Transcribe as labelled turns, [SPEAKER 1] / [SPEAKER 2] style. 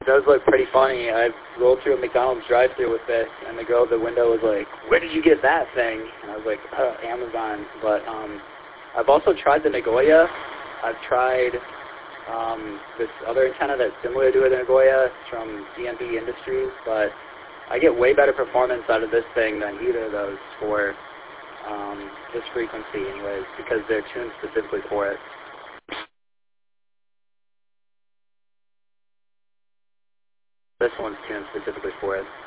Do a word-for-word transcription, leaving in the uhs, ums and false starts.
[SPEAKER 1] does look pretty funny. I rolled through a McDonald's drive-thru with this, and the girl at the window was like, "Where did you get that thing?" And I was like, uh, "Amazon." But um, I've also tried the Nagoya. I've tried um, this other antenna that's similar to a Nagoya. It's from D M B Industries, but I get way better performance out of this thing than either of those for um, this frequency anyways, because they're tuned specifically for it. This one's tuned specifically for it.